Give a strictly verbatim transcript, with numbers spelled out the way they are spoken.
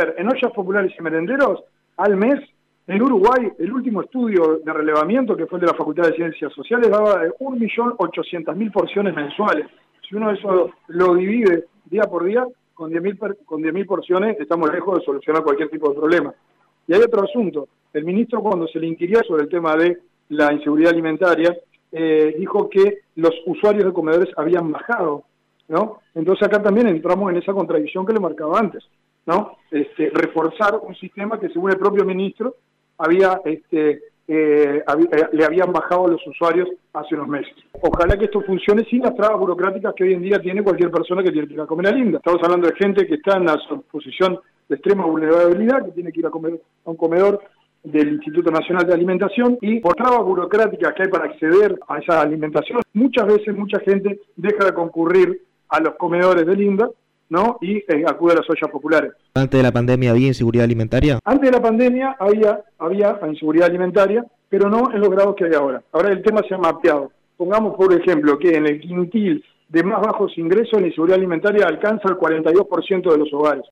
ver, en ollas populares y merenderos, al mes, en Uruguay, el último estudio de relevamiento, que fue el de la Facultad de Ciencias Sociales, daba un millón ochocientas mil porciones mensuales. Si uno eso lo divide día por día, con diez mil porciones estamos lejos de solucionar cualquier tipo de problema. Y hay otro asunto. El ministro, cuando se le inquirió sobre el tema de la inseguridad alimentaria, eh, dijo que los usuarios de comedores habían bajado, ¿no? Entonces acá también entramos en esa contradicción que le marcaba antes, ¿no? Este, reforzar un sistema que, según el propio ministro, había, este, eh, había, eh, le habían bajado a los usuarios hace unos meses. Ojalá que esto funcione sin las trabas burocráticas que hoy en día tiene cualquier persona que tiene que ir a comer a Linda. Estamos hablando de gente que está en una posición de extrema vulnerabilidad, que tiene que ir a comer a un comedor del Instituto Nacional de Alimentación, y por trabas burocráticas que hay para acceder a esa alimentación, muchas veces mucha gente deja de concurrir a los comedores de Linda, ¿no? Y eh, acude a las ollas populares. ¿Antes de la pandemia había inseguridad alimentaria? Antes de la pandemia había, había inseguridad alimentaria, pero no en los grados que hay ahora. Ahora el tema se ha mapeado. Pongamos, por ejemplo, que en el quintil de más bajos ingresos la inseguridad alimentaria alcanza el cuarenta y dos por ciento de los hogares.